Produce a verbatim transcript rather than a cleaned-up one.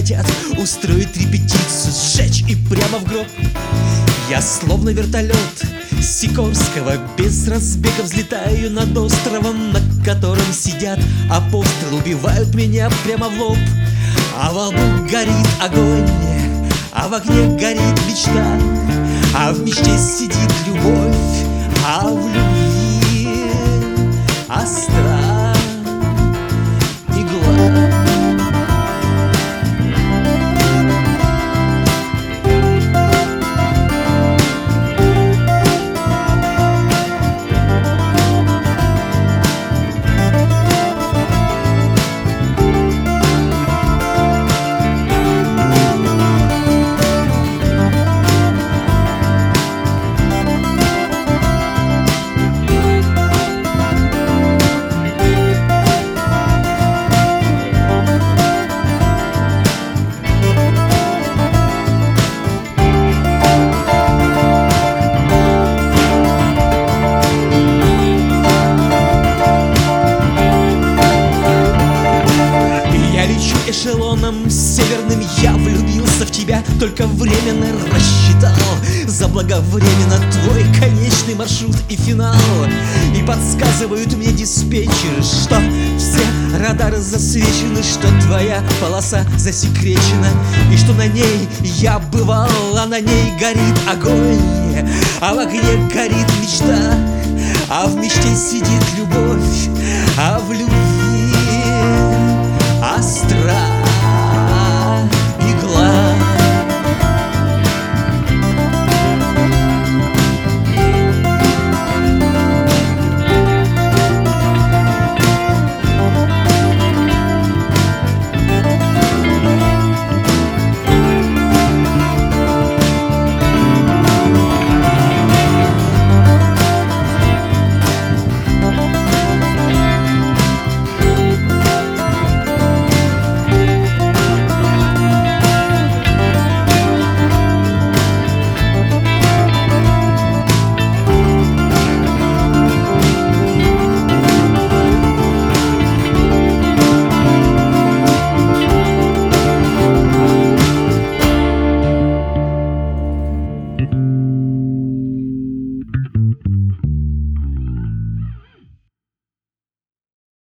хотят устроить репетицию, сжечь и прямо в гроб. Я словно вертолет Сикорского без разбега взлетаю над островом, на котором сидят апостолы, убивают меня прямо в лоб. А во лбу горит огонь, а в огне горит мечта, а в мечте сидит любовь, а в любви остра игла. Эшелоном северным я влюбился в тебя, только временно рассчитал заблаговременно твой конечный маршрут и финал. И подсказывают мне диспетчеры, что все радары засвечены, что твоя полоса засекречена, и что на ней я бывал, а на ней горит огонь, а в огне горит мечта, а в мечте сидит любовь, а в любви остра